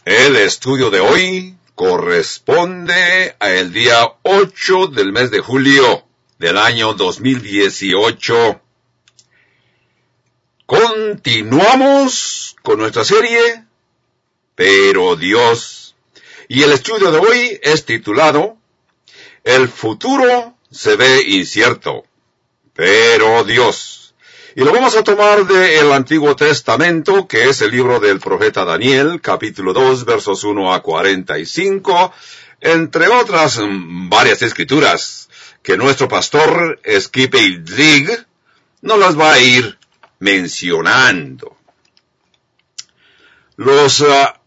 El estudio de hoy corresponde al día 8 del mes de julio del año 2018. Continuamos con nuestra serie, Pero Dios. Y el estudio de hoy es titulado, El futuro se ve incierto, pero Dios. Y lo vamos a tomar del Antiguo Testamento, que es el libro del profeta Daniel, capítulo 2, versos 1 a 45, entre otras varias escrituras que nuestro pastor Skip Zig nos las va a ir mencionando. Los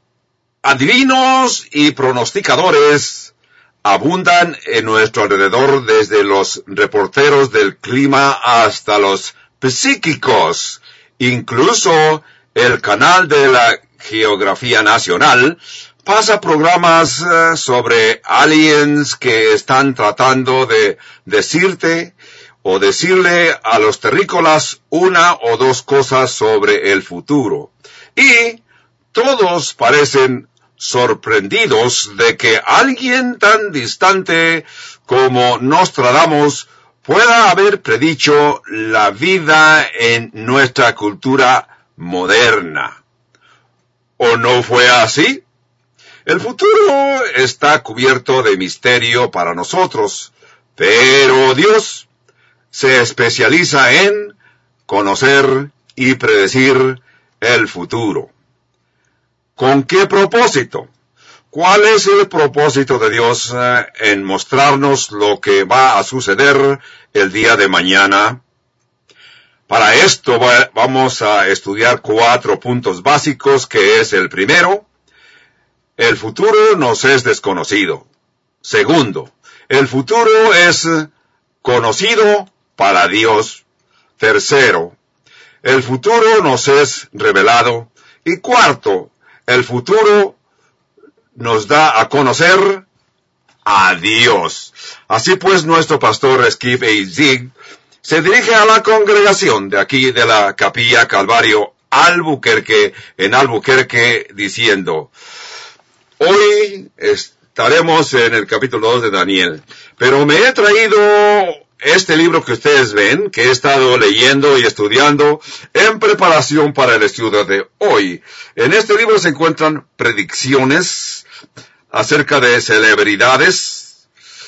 adivinos y pronosticadores abundan en nuestro alrededor, desde los reporteros del clima hasta los psíquicos. Incluso el canal de la Geografía Nacional pasa programas sobre aliens que están tratando de decirte o decirle a los terrícolas una o dos cosas sobre el futuro. Y todos parecen sorprendidos de que alguien tan distante como Nostradamus pueda haber predicho la vida en nuestra cultura moderna. ¿O no fue así? El futuro está cubierto de misterio para nosotros, pero Dios se especializa en conocer y predecir el futuro. ¿Con qué propósito? ¿Cuál es el propósito de Dios en mostrarnos lo que va a suceder el día de mañana? Para esto vamos a estudiar 4 puntos básicos, que es el primero: el futuro nos es desconocido. Segundo, el futuro es conocido para Dios. Tercero, el futuro nos es revelado. Y cuarto, el futuro nos da a conocer a Dios. Así pues, nuestro pastor Skip Zig se dirige a la congregación de aquí de la Capilla Calvario Albuquerque, en Albuquerque, diciendo: hoy estaremos en el capítulo 2 de Daniel, pero me he traído este libro que ustedes ven, que he estado leyendo y estudiando en preparación para el estudio de hoy. En este libro se encuentran predicciones acerca de celebridades,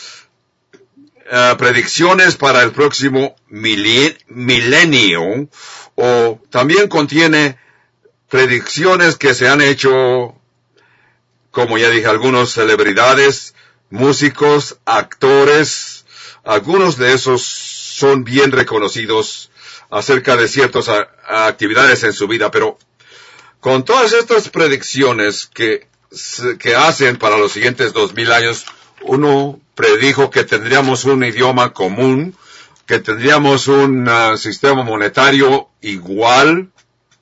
predicciones para el próximo milenio, o también contiene predicciones que se han hecho, como ya dije, algunas celebridades, músicos, actores. Algunos de esos son bien reconocidos acerca de ciertas actividades en su vida, pero con todas estas predicciones que hacen para los siguientes 2000 años, uno predijo que tendríamos un idioma común, que tendríamos un sistema monetario igual,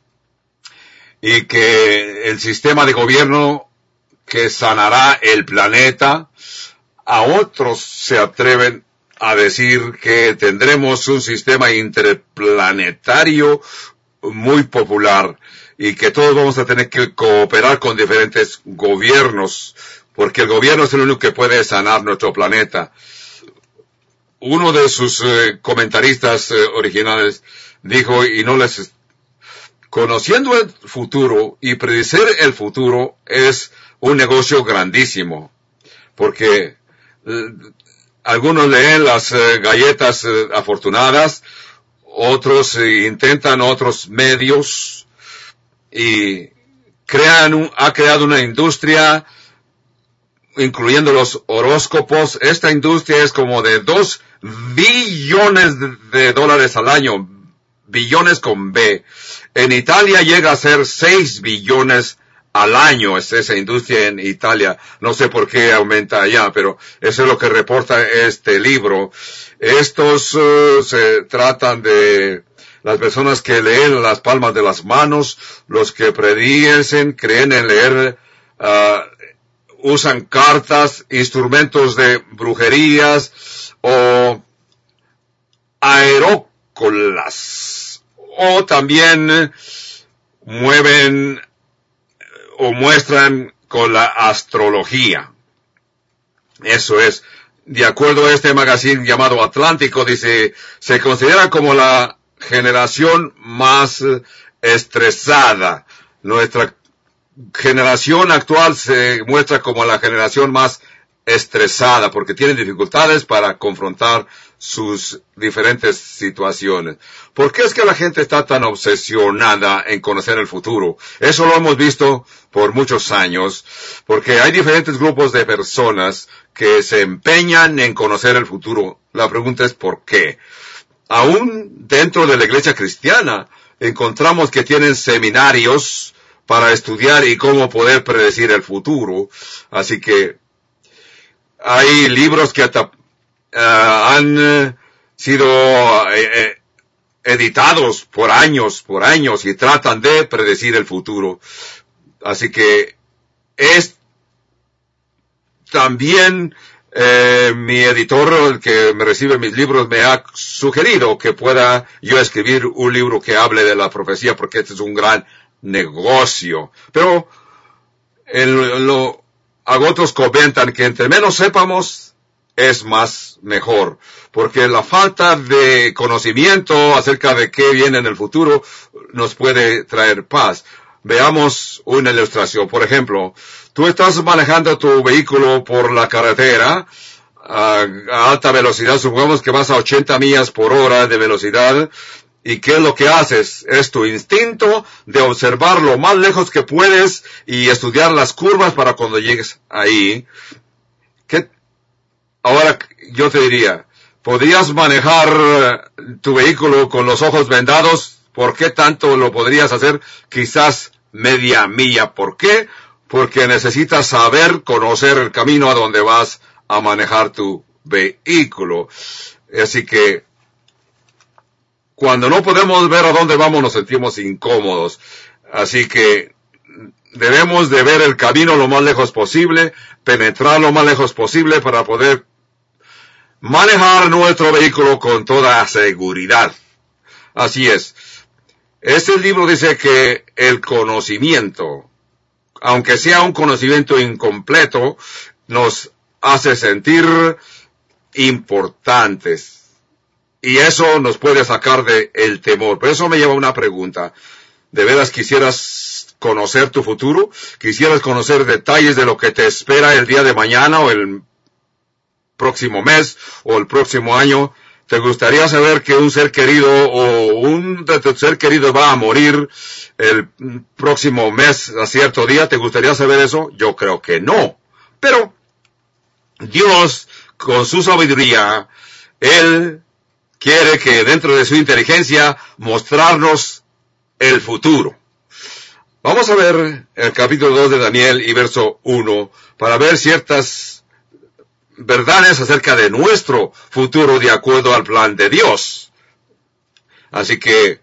y que el sistema de gobierno que sanará el planeta. A otros se atreven a decir que tendremos un sistema interplanetario muy popular y que todos vamos a tener que cooperar con diferentes gobiernos, porque el gobierno es el único que puede sanar nuestro planeta. Uno de sus comentaristas originales dijo, conociendo el futuro y predecir el futuro es un negocio grandísimo, porque algunos leen las galletas afortunadas, otros intentan otros medios y ha creado una industria, incluyendo los horóscopos. Esta industria es como de 2 billones de dólares al año, billones con B. En Italia llega a ser 6 billones al año, es esa industria en Italia. No sé por qué aumenta allá, pero eso es lo que reporta este libro. Estos se tratan de las personas que leen las palmas de las manos, los que predicen, creen en leer, usan cartas, instrumentos de brujerías o aerócolas, o también mueven o muestran con la astrología. Eso es. De acuerdo a este magazine llamado Atlántico, dice, se considera como la generación más estresada. Nuestra generación actual se muestra como la generación más estresada porque tienen dificultades para confrontar sus diferentes situaciones. ¿Por qué es que la gente está tan obsesionada en conocer el futuro? Eso lo hemos visto por muchos años, porque hay diferentes grupos de personas que se empeñan en conocer el futuro. La pregunta es ¿por qué? Aún dentro de la iglesia cristiana encontramos que tienen seminarios para estudiar y cómo poder predecir el futuro. Así que hay libros que han sido editados por años y tratan de predecir el futuro. Así que es también mi editor, el que me recibe mis libros, me ha sugerido que pueda yo escribir un libro que hable de la profecía, porque este es un gran negocio. Pero otros comentan que entre menos sepamos, es más mejor, porque la falta de conocimiento acerca de qué viene en el futuro nos puede traer paz. Veamos una ilustración. Por ejemplo, tú estás manejando tu vehículo por la carretera a alta velocidad, supongamos que vas a 80 millas por hora de velocidad, ¿y qué es lo que haces? Es tu instinto de observar lo más lejos que puedes y estudiar las curvas para cuando llegues ahí. Ahora yo te diría, ¿podrías manejar tu vehículo con los ojos vendados? ¿Por qué tanto lo podrías hacer? Quizás media milla. ¿Por qué? Porque necesitas saber, conocer el camino a donde vas a manejar tu vehículo. Así que cuando no podemos ver a dónde vamos nos sentimos incómodos. Así que debemos de ver el camino lo más lejos posible, penetrar lo más lejos posible para poder manejar nuestro vehículo con toda seguridad. Así es. Este libro dice que el conocimiento, aunque sea un conocimiento incompleto, nos hace sentir importantes. Y eso nos puede sacar del temor. Pero eso me lleva a una pregunta. ¿De veras quisieras conocer tu futuro? ¿Quisieras conocer detalles de lo que te espera el día de mañana o el próximo mes o el próximo año? ¿Te gustaría saber que un ser querido o un de tu ser querido va a morir el próximo mes a cierto día? ¿Te gustaría saber eso? Yo creo que no. Pero Dios, con su sabiduría, Él quiere que dentro de su inteligencia mostrarnos el futuro. Vamos a ver el capítulo 2 de Daniel y verso 1 para ver ciertas verdades acerca de nuestro futuro de acuerdo al plan de Dios. Así que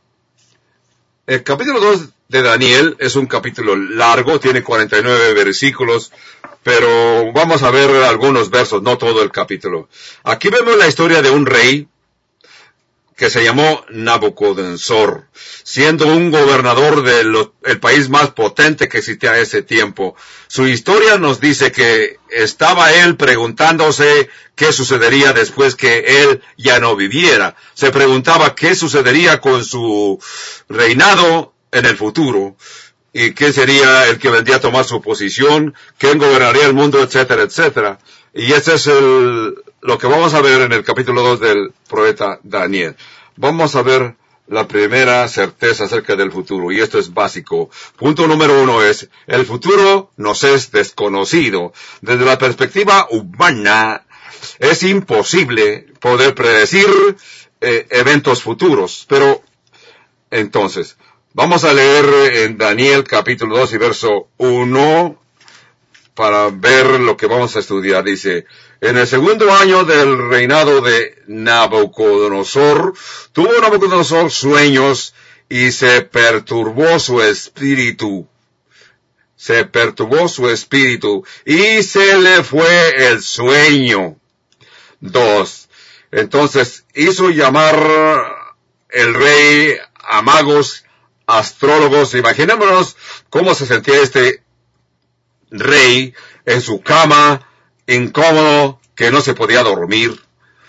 el capítulo 2 de Daniel es un capítulo largo, tiene 49 versículos, pero vamos a ver algunos versos, no todo el capítulo. Aquí vemos la historia de un rey que se llamó Nabucodonosor, siendo un gobernador del país más potente que existía a ese tiempo. Su historia nos dice que estaba él preguntándose qué sucedería después que él ya no viviera. Se preguntaba qué sucedería con su reinado en el futuro, y quién sería el que vendría a tomar su posición, quién gobernaría el mundo, etcétera, etcétera. Y ese es lo que vamos a ver en el capítulo 2 del profeta Daniel. Vamos a ver la primera certeza acerca del futuro, y esto es básico. Punto número 1 es, el futuro nos es desconocido. Desde la perspectiva humana, es imposible poder predecir eventos futuros. Pero, entonces, vamos a leer en Daniel capítulo 2 y verso 1, para ver lo que vamos a estudiar. Dice, en el segundo año del reinado de Nabucodonosor, tuvo Nabucodonosor sueños y se perturbó su espíritu. Se perturbó su espíritu y se le fue el sueño. 2. Entonces hizo llamar el rey a magos, astrólogos. Imaginémonos cómo se sentía este rey en su cama, incómodo, que no se podía dormir.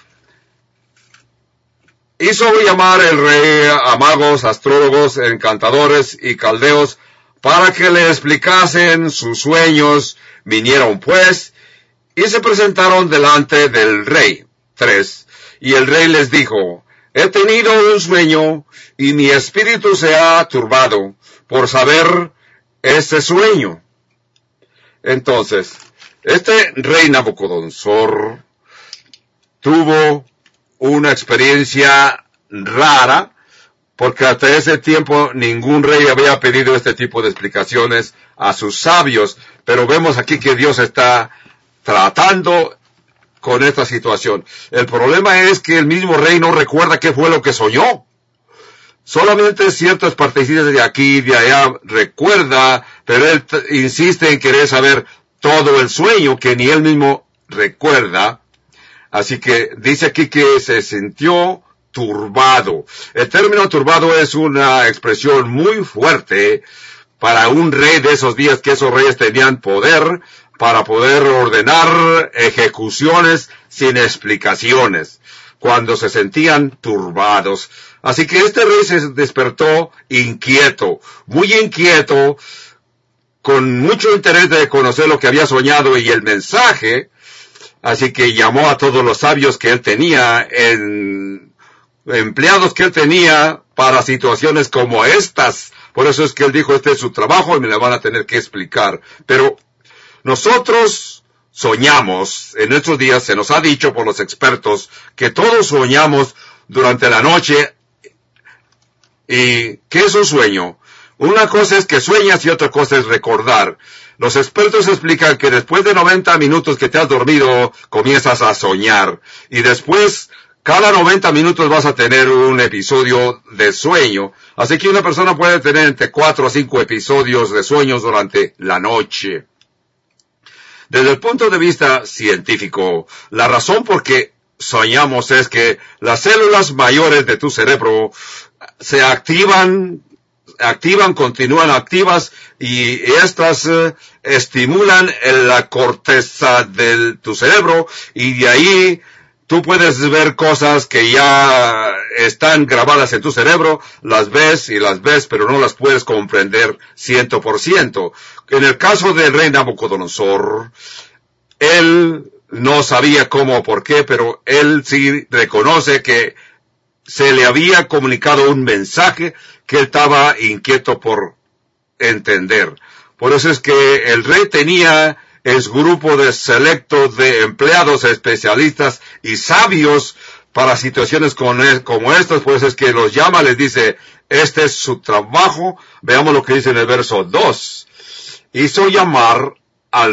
Hizo llamar el rey a magos, astrólogos, encantadores y caldeos para que le explicasen sus sueños. Vinieron pues y se presentaron delante del rey. 3. Y el rey les dijo: he tenido un sueño y mi espíritu se ha turbado por saber este sueño. Entonces, este rey Nabucodonosor tuvo una experiencia rara, porque hasta ese tiempo ningún rey había pedido este tipo de explicaciones a sus sabios, pero vemos aquí que Dios está tratando con esta situación. El problema es que el mismo rey no recuerda qué fue lo que soñó. Solamente ciertas partecitas de aquí y de allá recuerda, pero él insiste en querer saber todo el sueño que ni él mismo recuerda. Así que dice aquí que se sintió turbado. El término turbado es una expresión muy fuerte para un rey de esos días, que esos reyes tenían poder para poder ordenar ejecuciones sin explicaciones, cuando se sentían turbados. Así que este rey se despertó inquieto, muy inquieto, con mucho interés de conocer lo que había soñado y el mensaje. Así que llamó a todos los sabios que él tenía, empleados que él tenía para situaciones como estas. Por eso es que él dijo: este es su trabajo y me lo van a tener que explicar. Pero nosotros soñamos, en estos días se nos ha dicho por los expertos que todos soñamos durante la noche. ¿Y qué es un sueño? Una cosa es que sueñas y otra cosa es recordar. Los expertos explican que después de 90 minutos que te has dormido, comienzas a soñar. Y después, cada 90 minutos vas a tener un episodio de sueño. Así que una persona puede tener entre 4 a 5 episodios de sueños durante la noche. Desde el punto de vista científico, la razón por qué soñamos es que las células mayores de tu cerebro se activan, continúan activas, y estas estimulan la corteza de tu cerebro, y de ahí tú puedes ver cosas que ya están grabadas en tu cerebro, las ves, pero no las puedes comprender 100%. En el caso del rey Nabucodonosor, él no sabía cómo o por qué, pero él sí reconoce que se le había comunicado un mensaje que él estaba inquieto por entender. Por eso es que el rey tenía el grupo de selecto de empleados, especialistas y sabios para situaciones como estas. Pues es que los llama, les dice: este es su trabajo. Veamos lo que dice en el verso 2. Hizo llamar el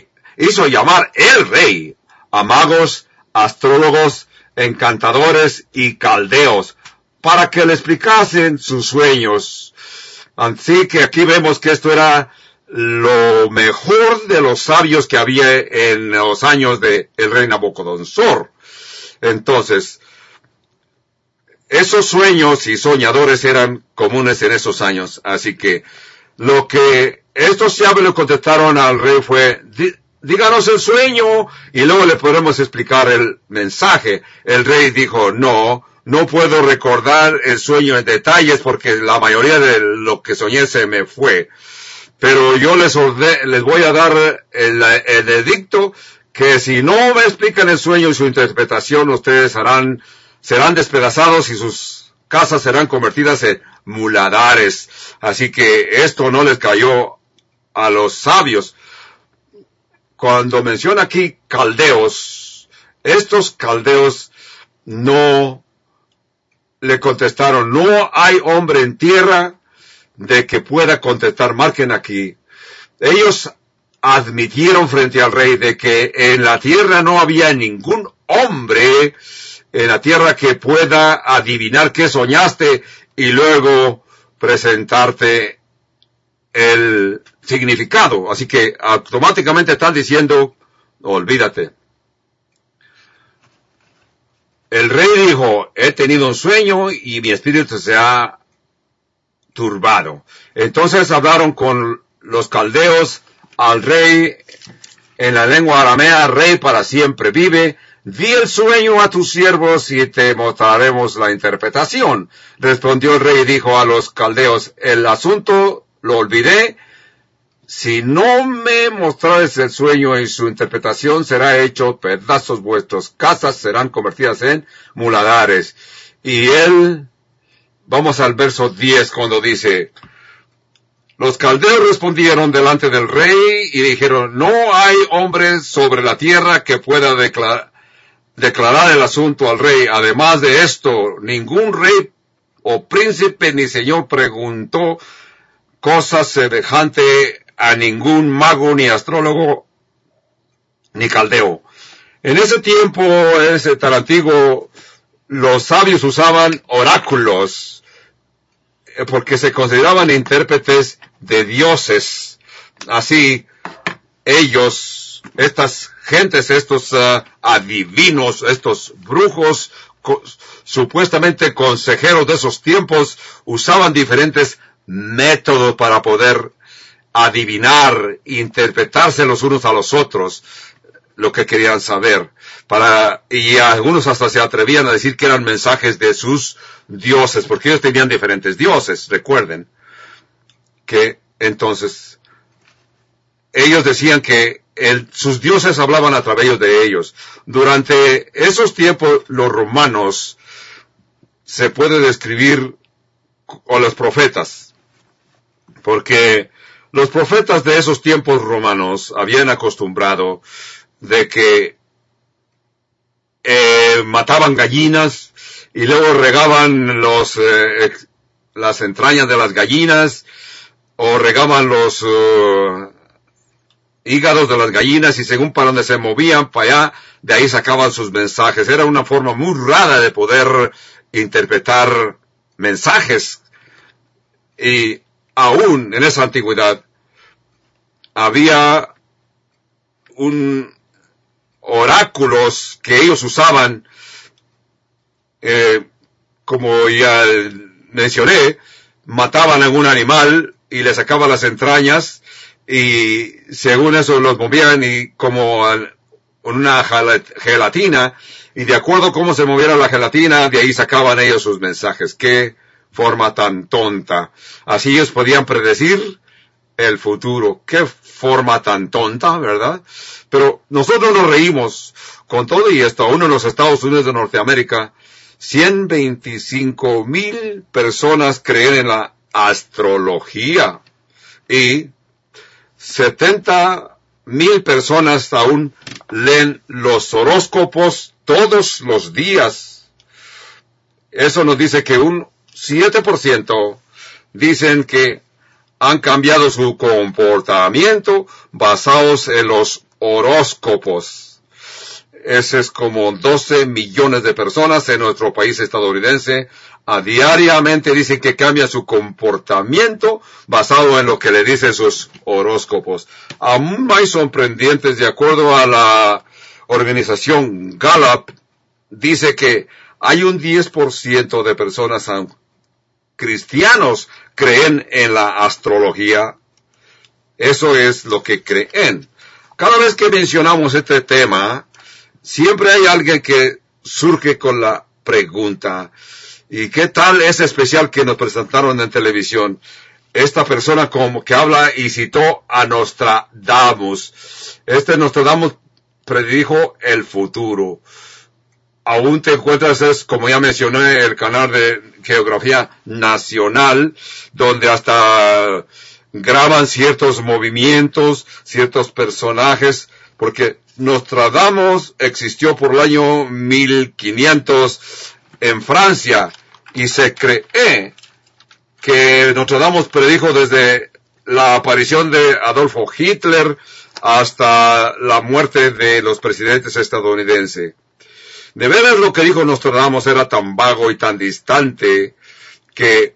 rey a magos, astrólogos, encantadores y caldeos para que le explicasen sus sueños. Así que aquí vemos que esto era lo mejor de los sabios que había en los años del rey Nabucodonosor. Entonces, esos sueños y soñadores eran comunes en esos años. Así que lo que estos sabios le contestaron al rey fue: díganos el sueño y luego le podremos explicar el mensaje. El rey dijo: no puedo recordar el sueño en detalles porque la mayoría de lo que soñé se me fue. Pero yo les voy a dar el edicto que si no me explican el sueño y su interpretación, ustedes serán despedazados y sus casas serán convertidas en muladares. Así que esto no les cayó a los sabios. Cuando menciona aquí caldeos, estos caldeos no le contestaron: no hay hombre en tierra de que pueda contestar. Marquen aquí. Ellos admitieron frente al rey de que en la tierra no había ningún hombre en la tierra que pueda adivinar qué soñaste y luego presentarte el significado. Así que automáticamente están diciendo: olvídate. El rey dijo: he tenido un sueño y mi espíritu se ha turbado. Entonces hablaron con los caldeos, al rey en la lengua aramea: rey para siempre vive. Di el sueño a tus siervos y te mostraremos la interpretación. Respondió el rey y dijo a los caldeos: el asunto lo olvidé. Si no me mostrares el sueño y su interpretación, será hecho pedazos vuestras casas, serán convertidas en muladares. Y vamos al verso 10 cuando dice: los caldeos respondieron delante del rey y dijeron: no hay hombre sobre la tierra que pueda declarar el asunto al rey. Además de esto, ningún rey o príncipe ni señor preguntó cosa semejante a ningún mago, ni astrólogo, ni caldeo. En ese tiempo, tan antiguo, los sabios usaban oráculos, porque se consideraban intérpretes de dioses. Así, ellos, estas gentes, estos adivinos, estos brujos, supuestamente consejeros de esos tiempos, usaban diferentes métodos para poder adivinar, interpretarse los unos a los otros lo que querían saber. Y algunos hasta se atrevían a decir que eran mensajes de sus dioses, porque ellos tenían diferentes dioses. Recuerden que entonces ellos decían que sus dioses hablaban a través de ellos. Durante esos tiempos, los romanos se puede describir, o los profetas, porque los profetas de esos tiempos romanos habían acostumbrado de que mataban gallinas y luego regaban las entrañas de las gallinas, o regaban los hígados de las gallinas, y según para donde se movían, para allá, de ahí sacaban sus mensajes. Era una forma muy rara de poder interpretar mensajes. Y aún en esa antigüedad había oráculos que ellos usaban, como ya mencioné, mataban a algún animal y le sacaban las entrañas, y según eso los movían y como una gelatina, y de acuerdo a cómo se moviera la gelatina, de ahí sacaban ellos sus mensajes. ¡Qué forma tan tonta! Así ellos podían predecir el futuro. ¡Qué forma tan tonta!, ¿verdad? Pero nosotros nos reímos con todo y esto. Aún en los Estados Unidos de Norteamérica, 125,000 personas creen en la astrología, y 70,000 personas aún leen los horóscopos todos los días. Eso nos dice que un 7% dicen que han cambiado su comportamiento basados en los horóscopos. Ese es como 12 millones de personas en nuestro país estadounidense. Diariamente dicen que cambia su comportamiento basado en lo que le dicen sus horóscopos. Aún más sorprendentes, de acuerdo a la organización Gallup, dice que hay un 10% de personas cristianos creen en la astrología. Eso es lo que creen. Cada vez que mencionamos este tema, siempre hay alguien que surge con la pregunta: ¿y qué tal ese especial que nos presentaron en televisión? Esta persona como que habla y citó a Nostradamus. Nostradamus predijo el futuro. Aún te encuentras, como ya mencioné, el canal de Geografía Nacional, donde hasta graban ciertos movimientos, ciertos personajes, porque Nostradamus existió por el año 1500 en Francia, y se cree que Nostradamus predijo desde la aparición de Adolfo Hitler hasta la muerte de los presidentes estadounidenses. De veras, lo que dijo Nostradamus era tan vago y tan distante que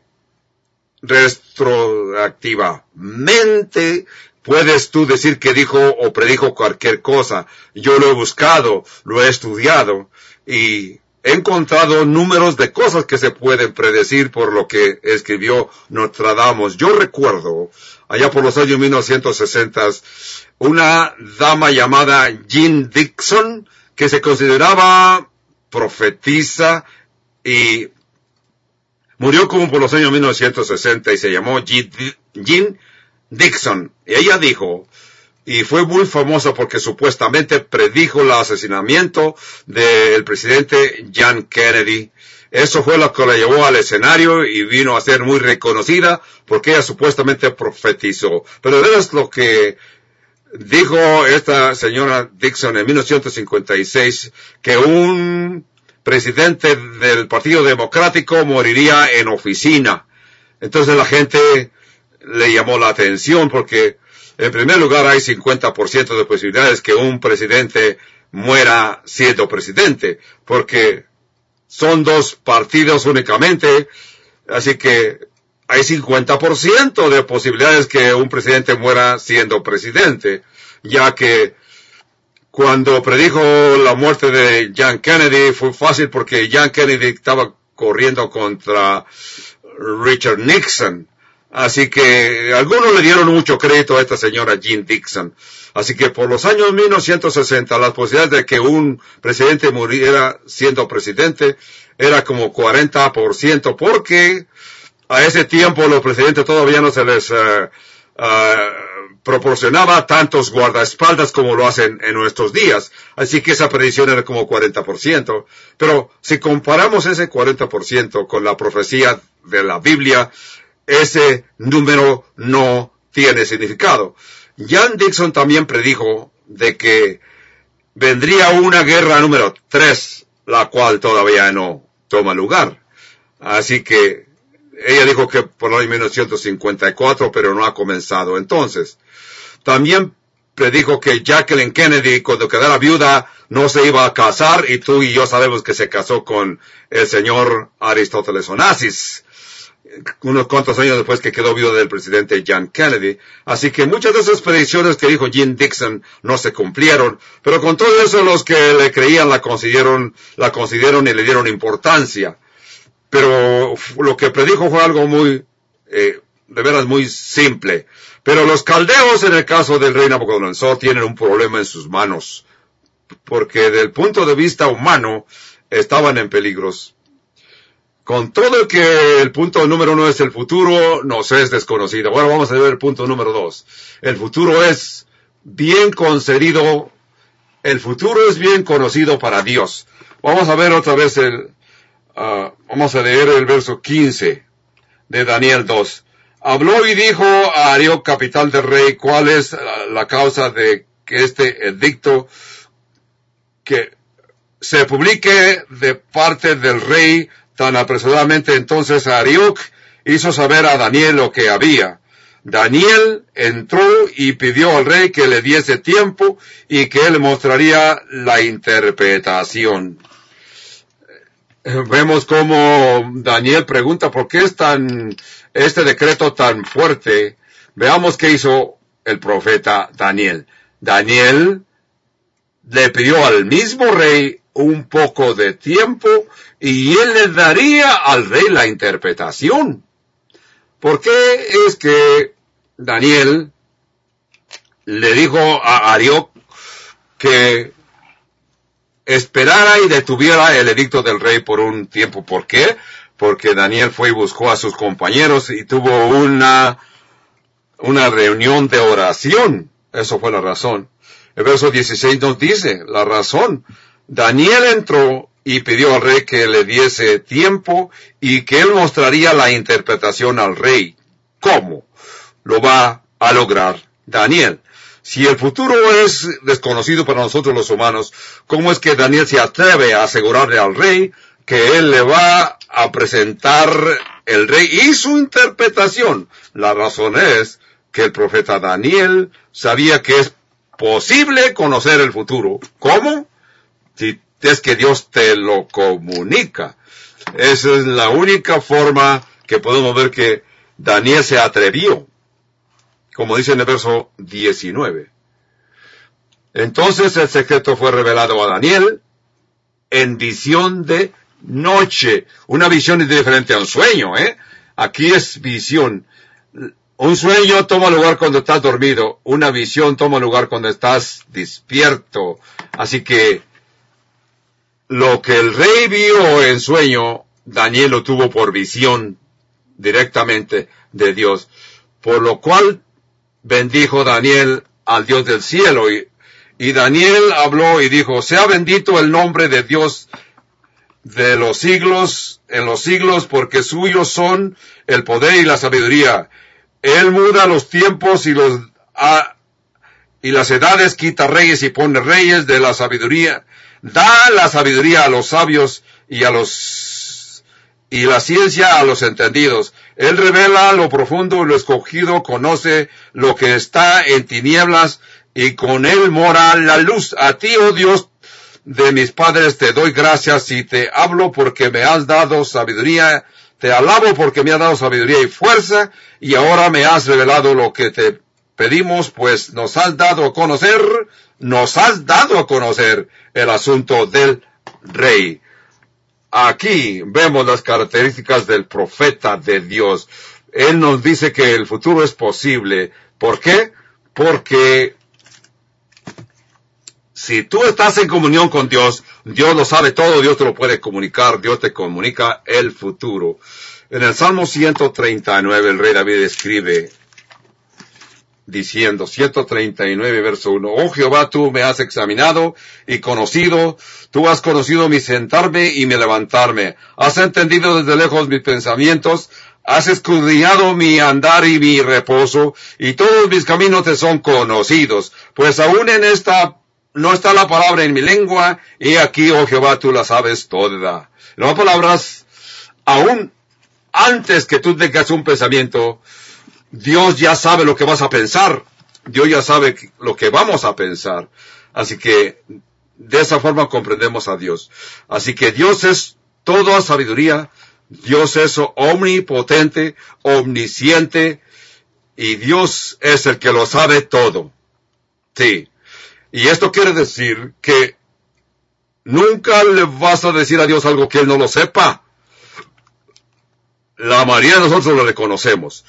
retroactivamente puedes tú decir que dijo o predijo cualquier cosa. Yo lo he buscado, lo he estudiado, y he encontrado números de cosas que se pueden predecir por lo que escribió Nostradamus. Yo recuerdo, allá por los años 1960, una dama llamada Jean Dixon, que se consideraba profetisa y murió como por los años 1960 y se llamó Jean Dixon. Y ella dijo, y fue muy famosa porque supuestamente predijo el asesinamiento del presidente John Kennedy. Eso fue lo que la llevó al escenario y vino a ser muy reconocida porque ella supuestamente profetizó. Pero es lo que dijo esta señora Dixon en 1956, que un presidente del Partido Democrático moriría en oficina. Entonces la gente le llamó la atención porque en primer lugar hay 50% de posibilidades que un presidente muera siendo presidente, porque son dos partidos únicamente, así que hay 50% de posibilidades que un presidente muera siendo presidente, ya que cuando predijo la muerte de John Kennedy fue fácil porque John Kennedy estaba corriendo contra Richard Nixon. Así que algunos le dieron mucho crédito a esta señora Jean Dixon. Así que por los años 1960 las posibilidades de que un presidente muriera siendo presidente era como 40%, porque a ese tiempo los presidentes todavía no se les proporcionaba tantos guardaespaldas como lo hacen en nuestros días. Así que esa predicción era como 40%. Pero si comparamos ese 40% con la profecía de la Biblia, ese número no tiene significado. John Dixon también predijo de que vendría una guerra número 3, la cual todavía no toma lugar. Así que ella dijo que por el año 1954, pero no ha comenzado. Entonces, también predijo que Jacqueline Kennedy, cuando quedara viuda, no se iba a casar, y tú y yo sabemos que se casó con el señor Aristóteles Onassis, unos cuantos años después que quedó viuda del presidente John Kennedy. Así que muchas de esas predicciones que dijo Jean Dixon no se cumplieron, pero con todo eso los que le creían la consideraron y le dieron importancia. Pero lo que predijo fue algo muy, de veras muy simple. Pero los caldeos, en el caso del rey Nabucodonosor, tienen un problema en sus manos, porque del punto de vista humano estaban en peligros. Con todo que el punto número 1 es el futuro, nos es desconocido. Bueno, vamos a ver el punto número 2. El futuro es bien concedido. El futuro es bien conocido para Dios. Vamos a ver otra vez vamos a leer el verso 15 de Daniel 2. Habló y dijo a Arioc, capital del rey, cuál es la causa de que este edicto que se publique de parte del rey tan apresuradamente. Entonces Arioc hizo saber a Daniel lo que había. Daniel entró y pidió al rey que le diese tiempo y que él mostraría la interpretación. Vemos cómo Daniel pregunta por qué es este decreto tan fuerte. Veamos qué hizo el profeta Daniel. Daniel le pidió al mismo rey un poco de tiempo y él le daría al rey la interpretación. ¿Por qué es que Daniel le dijo a Arioc que esperara y detuviera el edicto del rey por un tiempo? ¿Por qué? Porque Daniel fue y buscó a sus compañeros y tuvo una reunión de oración. Eso fue la razón. El verso 16 nos dice la razón. Daniel entró y pidió al rey que le diese tiempo y que él mostraría la interpretación al rey. ¿Cómo lo va a lograr Daniel? Si el futuro es desconocido para nosotros los humanos, ¿cómo es que Daniel se atreve a asegurarle al rey que él le va a presentar el rey y su interpretación? La razón es que el profeta Daniel sabía que es posible conocer el futuro. ¿Cómo? Si es que Dios te lo comunica. Esa es la única forma que podemos ver que Daniel se atrevió, como dice en el verso 19. Entonces el secreto fue revelado a Daniel, en visión de noche. Una visión es diferente a un sueño, ¿eh? Aquí es visión. Un sueño toma lugar cuando estás dormido. Una visión toma lugar cuando estás despierto. Así que lo que el rey vio en sueño, Daniel lo tuvo por visión directamente de Dios. Por lo cual bendijo Daniel al Dios del cielo. Y Daniel habló y dijo, sea bendito el nombre de Dios de los siglos, en los siglos, porque suyos son el poder y la sabiduría. Él muda los tiempos y las edades, quita reyes y pone reyes de la sabiduría. Da la sabiduría a los sabios y la ciencia a los entendidos. Él revela lo profundo y lo escogido, conoce lo que está en tinieblas, y con él mora la luz. A ti, oh Dios de mis padres, te doy gracias y te hablo porque me has dado sabiduría. Te alabo porque me has dado sabiduría y fuerza, y ahora me has revelado lo que te pedimos, pues nos has dado a conocer el asunto del rey. Aquí vemos las características del profeta de Dios. Él nos dice que el futuro es posible. ¿Por qué? Porque si tú estás en comunión con Dios, Dios lo sabe todo, Dios te lo puede comunicar, Dios te comunica el futuro. En el Salmo 139 el rey David escribe diciendo, 139 verso 1, oh Jehová, tú me has examinado y conocido, tú has conocido mi sentarme y mi levantarme, has entendido desde lejos mis pensamientos, has escudriñado mi andar y mi reposo, y todos mis caminos te son conocidos, pues aún en esta no está la palabra en mi lengua, y aquí, oh Jehová, tú la sabes toda. En otras palabras, aún antes que tú tengas un pensamiento, Dios ya sabe lo que vas a pensar. Dios ya sabe lo que vamos a pensar. Así que de esa forma comprendemos a Dios. Así que Dios es toda sabiduría. Dios es omnipotente, omnisciente. Y Dios es el que lo sabe todo. Sí. Y esto quiere decir que nunca le vas a decir a Dios algo que Él no lo sepa. La mayoría de nosotros lo reconocemos.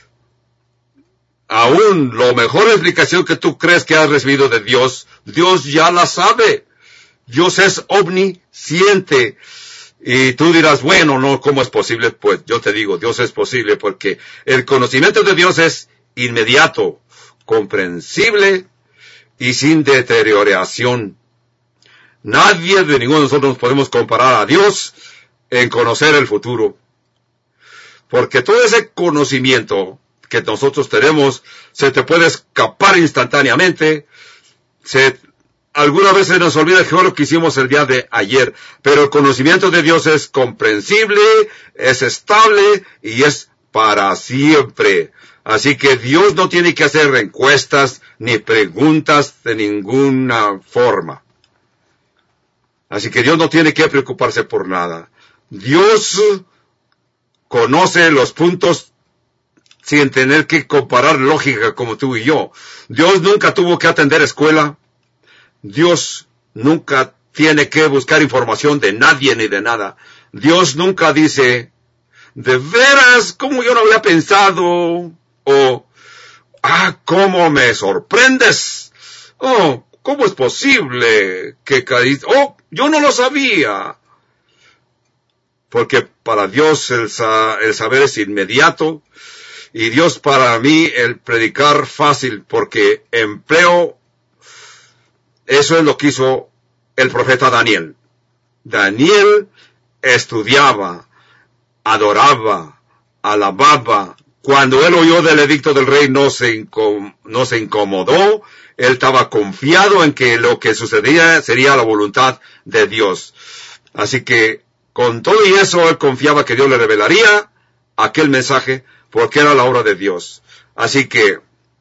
Aún la mejor explicación que tú crees que has recibido de Dios, Dios ya la sabe. Dios es omnisciente. Y tú dirás, bueno, no, ¿cómo es posible? Pues yo te digo, Dios es posible porque el conocimiento de Dios es inmediato, comprensible y sin deterioración. Nadie de ninguno de nosotros nos podemos comparar a Dios en conocer el futuro. Porque todo ese conocimiento que nosotros tenemos se te puede escapar instantáneamente. Algunas veces nos olvida lo que hicimos el día de ayer. Pero el conocimiento de Dios es comprensible, es estable y es para siempre. Así que Dios no tiene que hacer encuestas ni preguntas de ninguna forma. Así que Dios no tiene que preocuparse por nada. Dios conoce los puntos sin tener que comparar lógica como tú y yo. Dios nunca tuvo que atender escuela. Dios nunca tiene que buscar información de nadie ni de nada. Dios nunca dice, de veras, ¿cómo yo no había pensado? O, ¿cómo me sorprendes? Oh, ¿cómo es posible que yo no lo sabía? Porque para Dios el saber es inmediato, y Dios para mí el predicar fácil, porque empleo, eso es lo que hizo el profeta Daniel. Daniel estudiaba, adoraba, alababa. Cuando él oyó del edicto del rey no se incomodó, él estaba confiado en que lo que sucedía sería la voluntad de Dios. Así que con todo y eso él confiaba que Dios le revelaría aquel mensaje porque era la obra de Dios. Así que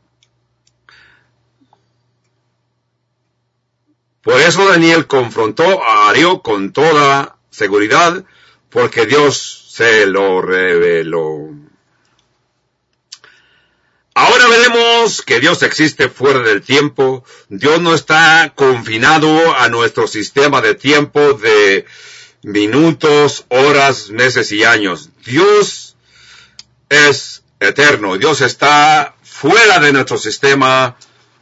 por eso Daniel confrontó a Darío con toda seguridad porque Dios se lo reveló. Ahora veremos que Dios existe fuera del tiempo. Dios no está confinado a nuestro sistema de tiempo de minutos, horas, meses y años. Dios es eterno. Dios está fuera de nuestro sistema,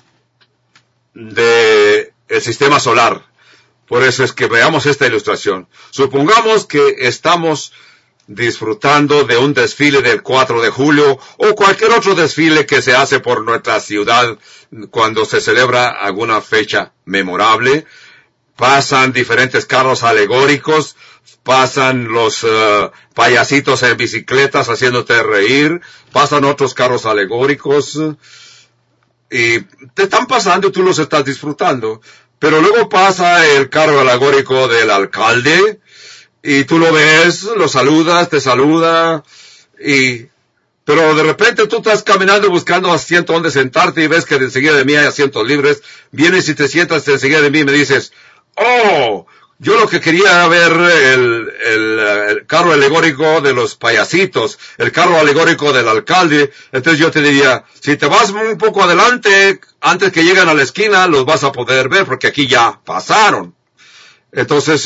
el sistema solar. Por eso es que veamos esta ilustración. Supongamos que estamos disfrutando de un desfile del 4 de julio o cualquier otro desfile que se hace por nuestra ciudad cuando se celebra alguna fecha memorable. Pasan diferentes carros alegóricos, pasan los payasitos en bicicletas haciéndote reír, pasan otros carros alegóricos y te están pasando y tú los estás disfrutando. Pero luego pasa el carro alegórico del alcalde y tú lo ves, lo saludas, te saluda, pero de repente tú estás caminando buscando asiento donde sentarte y ves que enseguida de mí hay asientos libres. Vienes y te sientas enseguida de mí y me dices, oh, yo lo que quería ver el carro alegórico de los payasitos, el carro alegórico del alcalde. Entonces yo te diría, si te vas un poco adelante, antes que lleguen a la esquina, los vas a poder ver porque aquí ya pasaron. Entonces,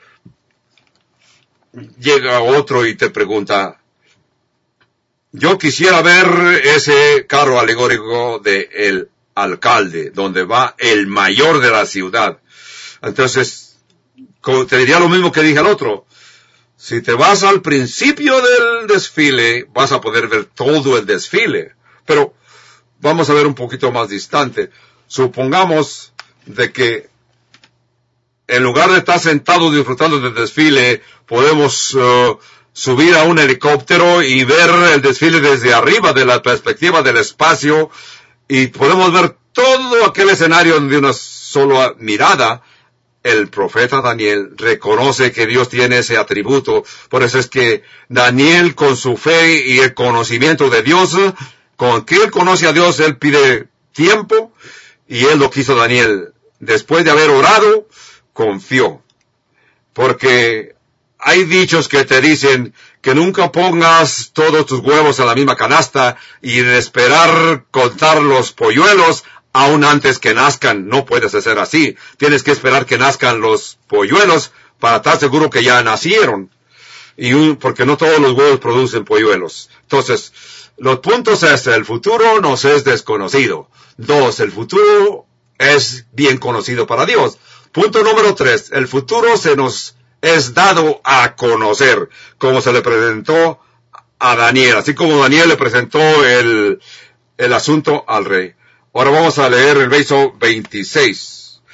llega otro y te pregunta, yo quisiera ver ese carro alegórico del alcalde, donde va el mayor de la ciudad. Entonces, te diría lo mismo que dije al otro. Si te vas al principio del desfile, vas a poder ver todo el desfile. Pero vamos a ver un poquito más distante. Supongamos de que en lugar de estar sentados disfrutando del desfile, podemos subir a un helicóptero y ver el desfile desde arriba, de la perspectiva del espacio, y podemos ver todo aquel escenario de una sola mirada. El profeta Daniel reconoce que Dios tiene ese atributo. Por eso es que Daniel, con su fe y el conocimiento de Dios, con que él conoce a Dios, él pide tiempo, y él lo quiso Daniel. Después de haber orado, confió. Porque hay dichos que te dicen que nunca pongas todos tus huevos en la misma canasta y de esperar contar los polluelos aún antes que nazcan. No puedes hacer así. Tienes que esperar que nazcan los polluelos para estar seguro que ya nacieron. Porque no todos los huevos producen polluelos. Entonces, los puntos es, el futuro nos es desconocido. 2, el futuro es bien conocido para Dios. Punto número 3, el futuro se nos es dado a conocer, como se le presentó a Daniel, así como Daniel le presentó el asunto al rey. Ahora vamos a leer el verso 26.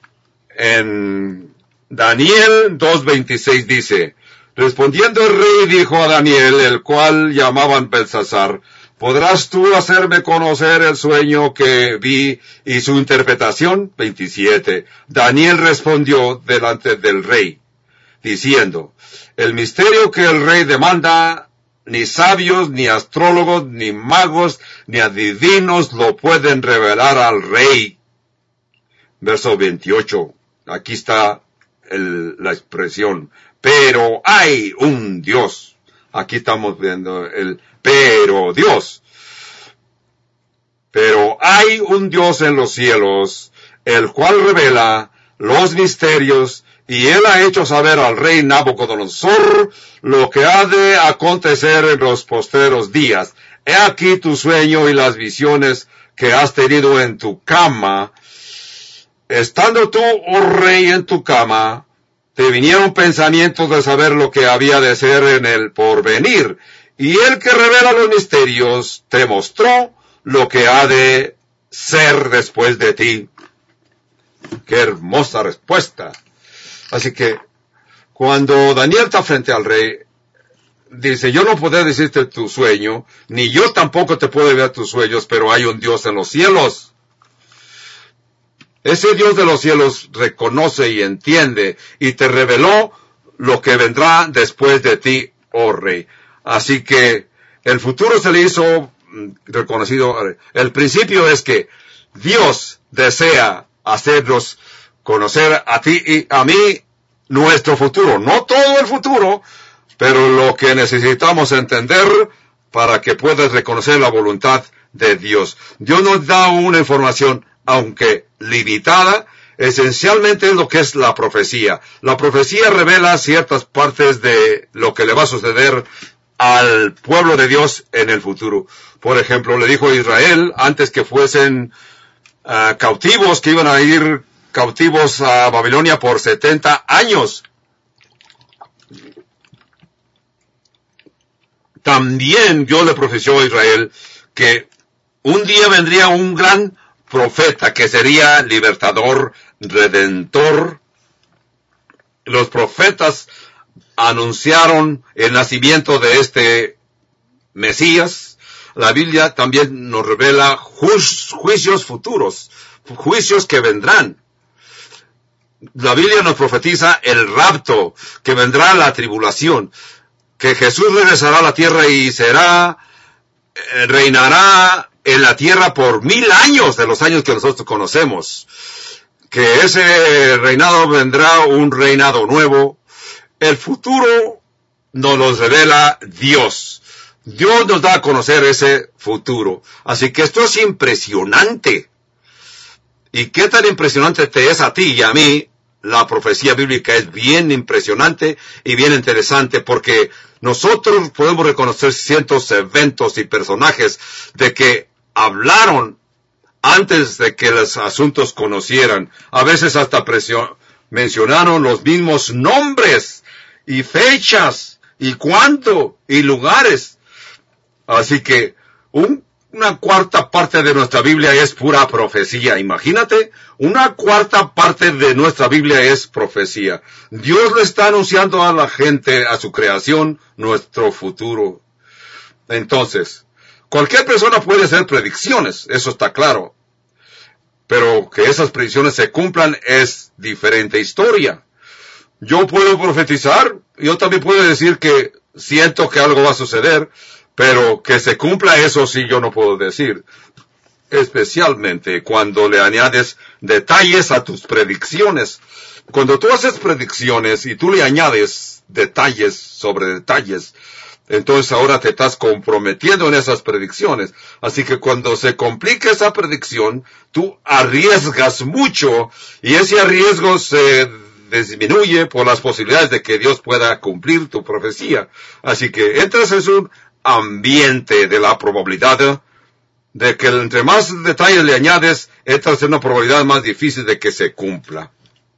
En Daniel 2:26 dice, respondiendo el rey dijo a Daniel, el cual llamaban Belsasar, ¿podrás tú hacerme conocer el sueño que vi y su interpretación? 27. Daniel respondió delante del rey, diciendo, el misterio que el rey demanda, ni sabios, ni astrólogos, ni magos, ni adivinos lo pueden revelar al rey. Verso 28. Aquí está la expresión, pero hay un Dios. Aquí estamos viendo pero Dios. Pero hay un Dios en los cielos, el cual revela los misterios, y él ha hecho saber al rey Nabucodonosor lo que ha de acontecer en los posteros días. He aquí tu sueño y las visiones que has tenido en tu cama. Estando tú, oh rey, en tu cama, te vinieron pensamientos de saber lo que había de ser en el porvenir. Y el que revela los misterios te mostró lo que ha de ser después de ti. ¡Qué hermosa respuesta! Así que, cuando Daniel está frente al rey, dice, yo no puedo decirte tu sueño, ni yo tampoco te puedo ver tus sueños, pero hay un Dios en los cielos. Ese Dios de los cielos reconoce y entiende, y te reveló lo que vendrá después de ti, oh rey. Así que, el futuro se le hizo reconocido. El principio es que Dios desea hacernos conocer a ti y a mí nuestro futuro. No todo el futuro, pero lo que necesitamos entender para que puedas reconocer la voluntad de Dios. Dios nos da una información, aunque limitada, esencialmente es lo que es la profecía. La profecía revela ciertas partes de lo que le va a suceder al pueblo de Dios en el futuro. Por ejemplo, le dijo a Israel, antes que fuesen cautivos, que iban a ir cautivos a Babilonia por 70 años. También Dios le profetizó a Israel que un día vendría un gran profeta que sería libertador, redentor. Los profetas anunciaron el nacimiento de este Mesías. La Biblia también nos revela juicios futuros, juicios que vendrán. La Biblia nos profetiza el rapto, que vendrá la tribulación, que Jesús regresará a la tierra y reinará en la tierra por 1000 años de los años que nosotros conocemos. Que ese reinado vendrá un reinado nuevo. El futuro nos lo revela Dios. Dios nos da a conocer ese futuro. Así que esto es impresionante. ¿Y qué tan impresionante te es a ti y a mí? La profecía bíblica es bien impresionante y bien interesante porque nosotros podemos reconocer cientos de eventos y personajes de que hablaron antes de que los asuntos conocieran. A veces hasta mencionaron los mismos nombres y fechas y cuánto y lugares. Así que una cuarta parte de nuestra Biblia es pura profecía. Imagínate, una cuarta parte de nuestra Biblia es profecía. Dios le está anunciando a la gente, a su creación, nuestro futuro. Entonces, cualquier persona puede hacer predicciones, eso está claro. Pero que esas predicciones se cumplan es diferente historia. Yo puedo profetizar, yo también puedo decir que siento que algo va a suceder, pero que se cumpla eso sí yo no puedo decir. Especialmente cuando le añades detalles a tus predicciones. Cuando tú haces predicciones y tú le añades detalles sobre detalles, entonces ahora te estás comprometiendo en esas predicciones. Así que cuando se complica esa predicción, tú arriesgas mucho y ese arriesgo se disminuye por las posibilidades de que Dios pueda cumplir tu profecía. Así que entras en un ambiente de la probabilidad de que entre más detalles le añades, entras en una probabilidad más difícil de que se cumpla.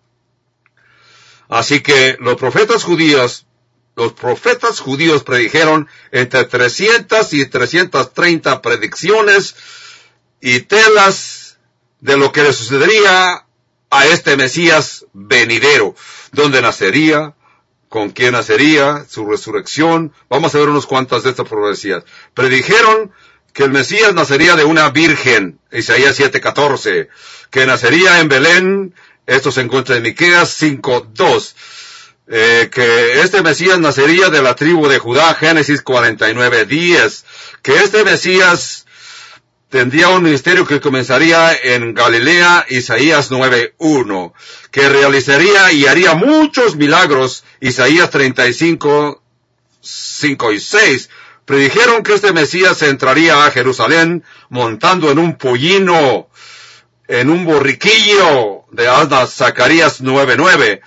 Así que los profetas judíos predijeron entre 300 y 330 predicciones y telas de lo que le sucedería a este Mesías venidero, dónde nacería, con quién nacería, su resurrección. Vamos a ver unas cuantas de estas profecías. Predijeron que el Mesías nacería de una virgen, Isaías 7:14, que nacería en Belén, esto se encuentra en Miqueas 5:2, que este Mesías nacería de la tribu de Judá, Génesis 49:10, que este Mesías tendría un ministerio que comenzaría en Galilea, Isaías 9:1, que realizaría y haría muchos milagros, Isaías 35:5 y 6. Predijeron que este Mesías entraría a Jerusalén montando en un pollino, en un borriquillo, de Asnas, Zacarías 9:9.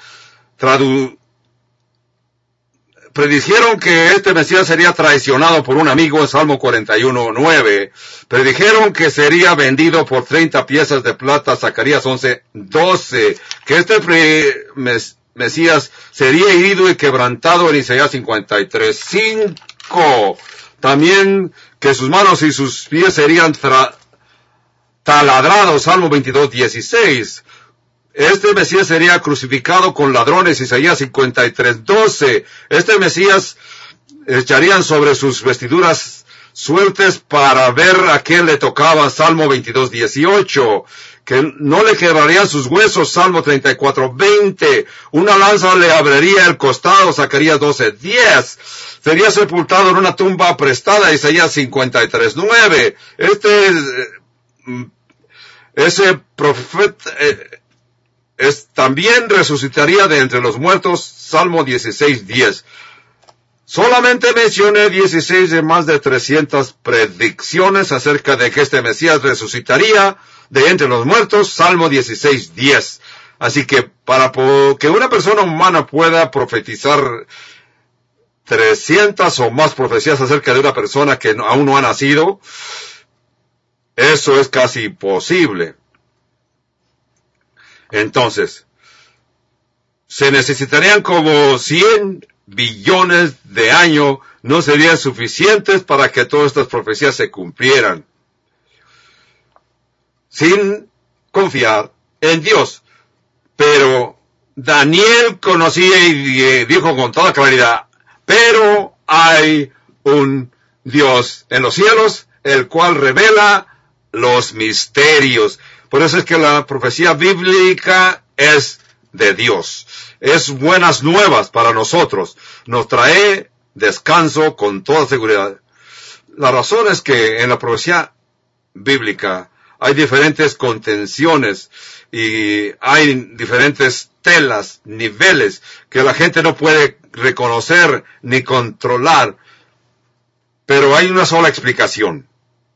Predijeron que este Mesías sería traicionado por un amigo en Salmo 41:9. Predijeron que sería vendido por 30 piezas de plata, Zacarías 11:12. Que este Mesías sería herido y quebrantado en Isaías 53:5. También que sus manos y sus pies serían taladrados, Salmo 22:16. Este Mesías sería crucificado con ladrones, Isaías 53:12. Este Mesías echarían sobre sus vestiduras suertes para ver a quién le tocaba, Salmo 22:18. Que no le quebrarían sus huesos, Salmo 34:20. Una lanza le abriría el costado, Zacarías 12:10. Sería sepultado en una tumba prestada, Isaías 53:9. Ese profeta también resucitaría de entre los muertos, Salmo 16:10. Solamente mencioné 16 de más de 300 predicciones acerca de que este Mesías resucitaría de entre los muertos, Salmo 16:10. Así que para que una persona humana pueda profetizar 300 o más profecías acerca de una persona que aún no ha nacido, eso es casi imposible. Entonces, se necesitarían como 100 billones de años, no serían suficientes para que todas estas profecías se cumplieran. Sin confiar en Dios. Pero Daniel conocía y dijo con toda claridad, pero hay un Dios en los cielos, el cual revela los misterios. Por eso es que la profecía bíblica es de Dios. Es buenas nuevas para nosotros. Nos trae descanso con toda seguridad. La razón es que en la profecía bíblica hay diferentes contenciones y hay diferentes telas, niveles que la gente no puede reconocer ni controlar. Pero hay una sola explicación.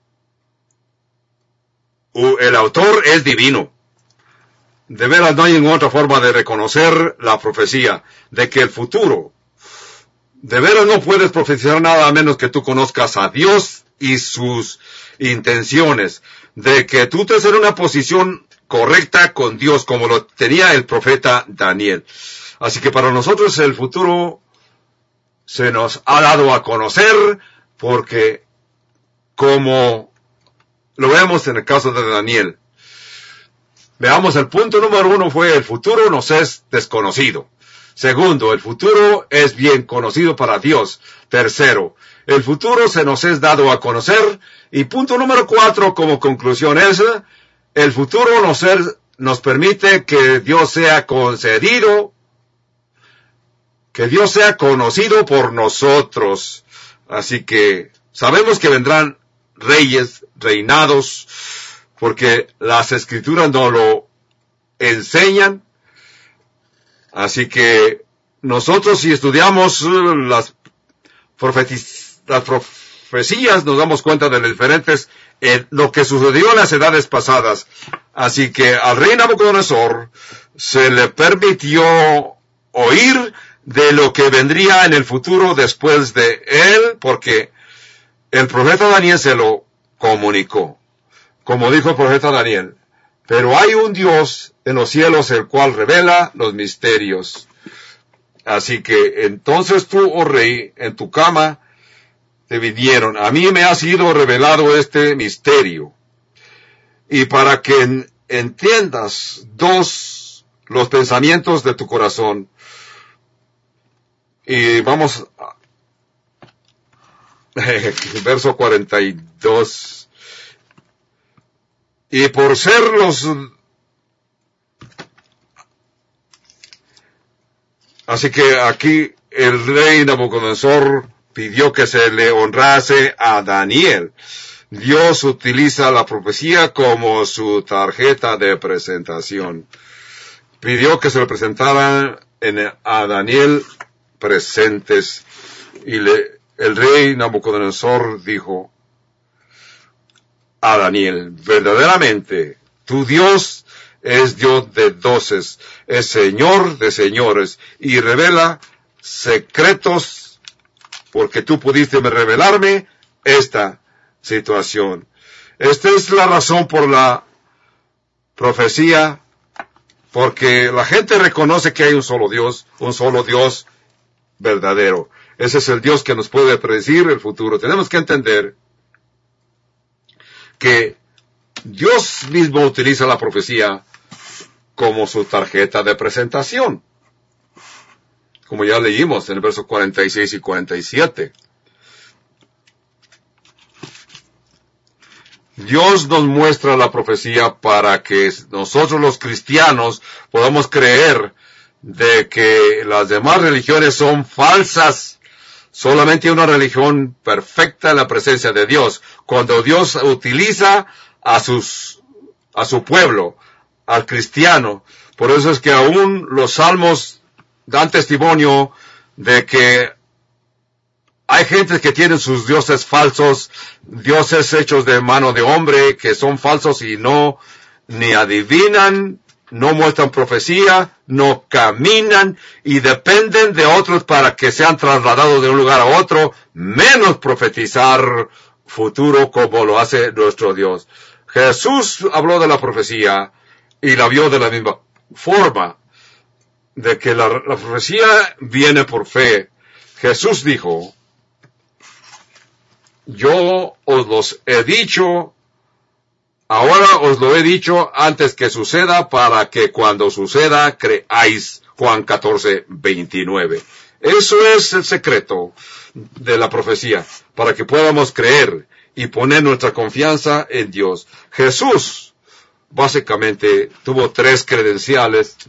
El autor es divino. De veras no hay ninguna otra forma de reconocer la profecía, de que el futuro, de veras no puedes profetizar nada a menos que tú conozcas a Dios y sus intenciones, de que tú estés en una posición correcta con Dios, como lo tenía el profeta Daniel. Así que para nosotros el futuro se nos ha dado a conocer, porque como lo vemos en el caso de Daniel. Veamos, el punto número 1 fue: el futuro nos es desconocido. Segundo, el futuro es bien conocido para Dios. Tercero, el futuro se nos es dado a conocer. Y punto número 4, como conclusión, es: el futuro nos permite que Dios sea concedido, que Dios sea conocido por nosotros. Así que sabemos que vendrán reyes, reinados, porque las escrituras nos lo enseñan. Así que nosotros, si estudiamos las profecías, nos damos cuenta de las diferentes, lo que sucedió en las edades pasadas. Así que al rey Nabucodonosor se le permitió oír de lo que vendría en el futuro después de él, porque el profeta Daniel se lo comunicó. Como dijo el profeta Daniel: pero hay un Dios en los cielos el cual revela los misterios. Así que entonces tú, oh rey, en tu cama te vinieron: a mí me ha sido revelado este misterio. Y para que entiendas los pensamientos de tu corazón. Y vamos a verso 42. Y por ser Así que aquí el rey Nabucodonosor pidió que se le honrase a Daniel. Dios utiliza la profecía como su tarjeta de presentación. Pidió que se le presentaran a Daniel presentes. Y el rey Nabucodonosor dijo a Daniel: verdaderamente, tu Dios es Dios de dioses, es Señor de señores, y revela secretos, porque tú pudiste revelarme esta situación. Esta es la razón por la profecía, porque la gente reconoce que hay un solo Dios verdadero. Ese es el Dios que nos puede predecir el futuro. Tenemos que entender que Dios mismo utiliza la profecía como su tarjeta de presentación, como ya leímos en el verso 46 y 47. Dios nos muestra la profecía para que nosotros los cristianos podamos creer de que las demás religiones son falsas. Solamente una religión perfecta en la presencia de Dios, cuando Dios utiliza a su pueblo, al cristiano. Por eso es que aún los salmos dan testimonio de que Hay gente que tienen sus dioses falsos, dioses hechos de mano de hombre, que son falsos y no ni adivinan, no muestran profecía, no caminan y dependen de otros para que sean trasladados de un lugar a otro, menos profetizar futuro como lo hace nuestro Dios. Jesús habló de la profecía y la vio de la misma forma, de que la profecía viene por fe. Jesús dijo, yo os los he dicho, ahora os lo he dicho antes que suceda, para que cuando suceda creáis. Juan 14:29. Eso es el secreto de la profecía, para que podamos creer y poner nuestra confianza en Dios. Jesús, básicamente, tuvo 3 credenciales.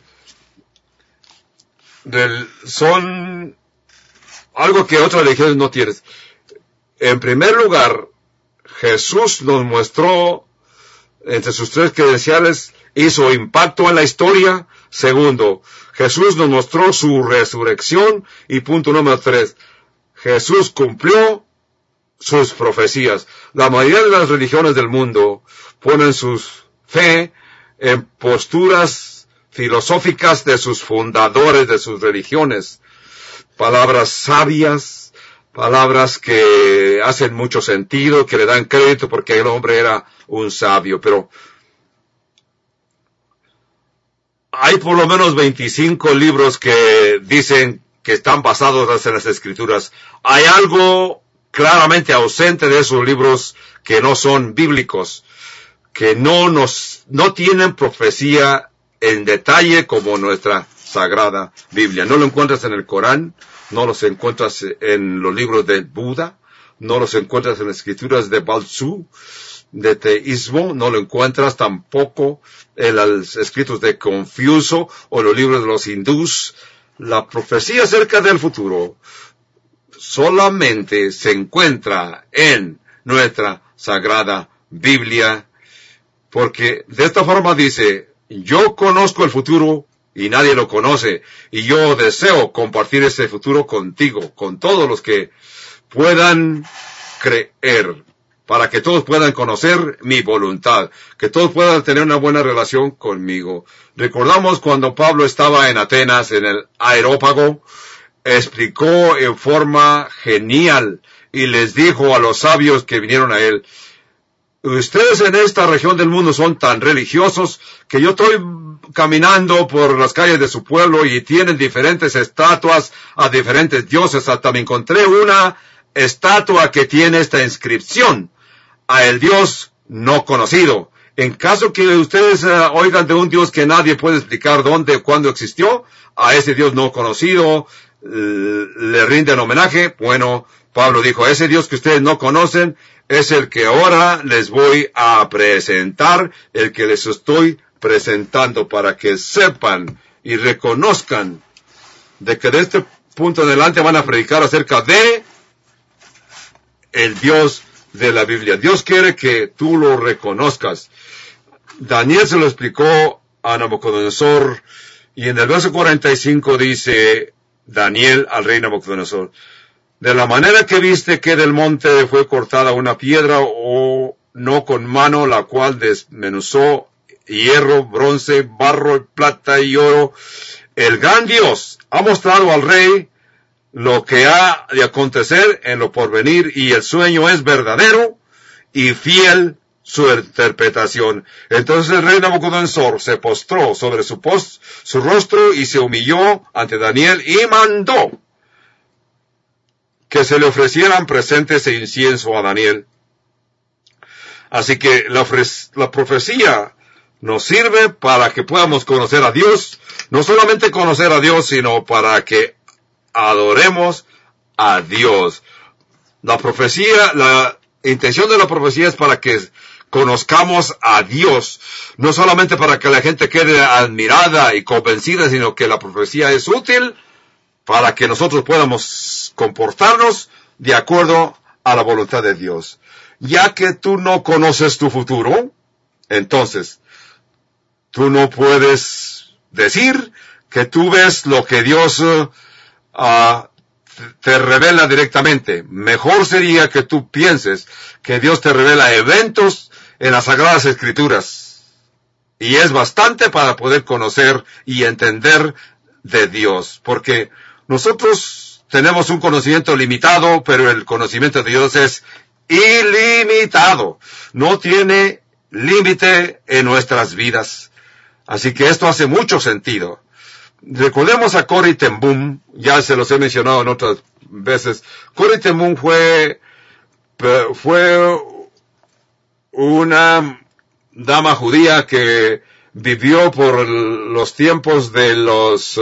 Son algo que otras religiones no tienen. En primer lugar, Jesús nos mostró, entre sus 3 credenciales, hizo impacto en la historia. Segundo, Jesús nos mostró su resurrección. Y punto número 3, Jesús cumplió sus profecías. La mayoría de las religiones del mundo ponen su fe en posturas filosóficas de sus fundadores de sus religiones. Palabras sabias, palabras que hacen mucho sentido, que le dan crédito porque el hombre era un sabio. Pero hay por lo menos 25 libros que dicen que están basados en las Escrituras. Hay algo claramente ausente de esos libros que no son bíblicos, que no tienen profecía en detalle como nuestra Sagrada Biblia. No lo encuentras en el Corán, no los encuentras en los libros de Buda, no los encuentras en las escrituras de Balsu, de teísmo, no lo encuentras tampoco en los escritos de Confucio o los libros de los hindús. La profecía acerca del futuro solamente se encuentra en nuestra Sagrada Biblia, porque de esta forma dice, yo conozco el futuro y nadie lo conoce, y yo deseo compartir ese futuro contigo, con todos los que puedan creer, para que todos puedan conocer mi voluntad, que todos puedan tener una buena relación conmigo. Recordamos cuando Pablo estaba en Atenas, en el Areópago, explicó en forma genial y les dijo a los sabios que vinieron a él, ustedes en esta región del mundo son tan religiosos que yo estoy caminando por las calles de su pueblo y tienen diferentes estatuas a diferentes dioses. Hasta me encontré una estatua que tiene esta inscripción, a el Dios no conocido. En caso que ustedes oigan de un Dios que nadie puede explicar dónde o cuándo existió, a ese Dios no conocido le rinden homenaje. Bueno, Pablo dijo, ese Dios que ustedes no conocen es el que ahora les voy a presentar, el que les estoy presentando, para que sepan y reconozcan de que de este punto en adelante van a predicar acerca de el Dios de la Biblia. Dios quiere que tú lo reconozcas. Daniel se lo explicó a Nabucodonosor, y en el verso 45 dice Daniel al rey Nabucodonosor, de la manera que viste que del monte fue cortada una piedra, o no con mano, la cual desmenuzó hierro, bronce, barro, plata y oro, el gran Dios ha mostrado al rey lo que ha de acontecer en lo porvenir, y el sueño es verdadero y fiel su interpretación. Entonces el rey Nabucodonosor se postró sobre su rostro y se humilló ante Daniel y mandó que se le ofrecieran presentes e incienso a Daniel. Así que la profecía nos sirve para que podamos conocer a Dios, no solamente conocer a Dios, sino para que adoremos a Dios. La intención de la profecía es para que conozcamos a Dios, no solamente para que la gente quede admirada y convencida, sino que la profecía es útil para que nosotros podamos comportarnos de acuerdo a la voluntad de Dios. Ya que tú no conoces tu futuro, entonces tú no puedes decir que tú ves lo que Dios te revela directamente. Mejor sería que tú pienses que Dios te revela eventos en las Sagradas Escrituras. Y es bastante para poder conocer y entender de Dios. Porque nosotros tenemos un conocimiento limitado, pero el conocimiento de Dios es ilimitado. No tiene límite en nuestras vidas. Así que esto hace mucho sentido. Recordemos a Corrie ten Boom, ya se los he mencionado en otras veces. Corrie ten Boom fue una dama judía que vivió por los tiempos de los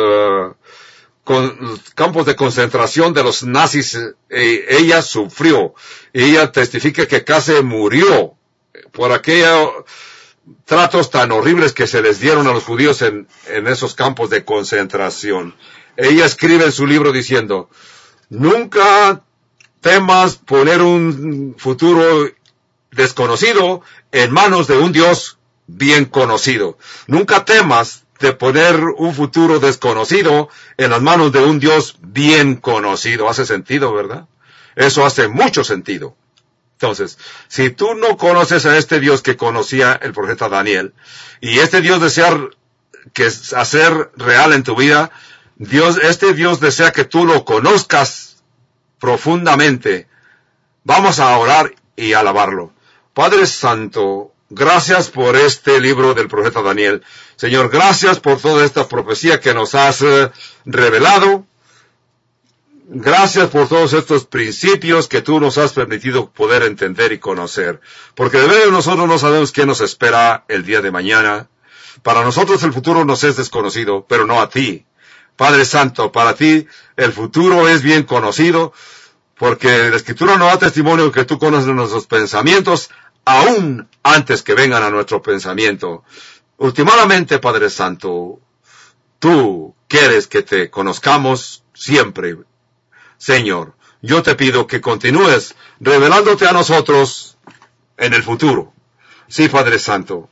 campos de concentración de los nazis. Ella sufrió. Ella testifica que casi murió por aquellos tratos tan horribles que se les dieron a los judíos en esos campos de concentración. Ella escribe en su libro diciendo, nunca temas poner un futuro desconocido en manos de un Dios bien conocido. Nunca temas de poner un futuro desconocido en las manos de un Dios bien conocido. Hace sentido, ¿verdad? Eso hace mucho sentido. Entonces, si tú no conoces a este Dios que conocía el profeta Daniel, y este Dios desea hacer real en tu vida, este Dios desea que tú lo conozcas profundamente. Vamos a orar y alabarlo. Padre Santo, gracias por este libro del profeta Daniel. Señor, gracias por toda esta profecía que nos has revelado. Gracias por todos estos principios que tú nos has permitido poder entender y conocer. Porque de verdad nosotros no sabemos qué nos espera el día de mañana. Para nosotros el futuro nos es desconocido, pero no a ti. Padre Santo, para ti el futuro es bien conocido, porque la Escritura nos da testimonio que tú conoces nuestros pensamientos, aún antes que vengan a nuestro pensamiento. Últimamente, Padre Santo, tú quieres que te conozcamos siempre. Señor, yo te pido que continúes revelándote a nosotros en el futuro. Sí, Padre Santo.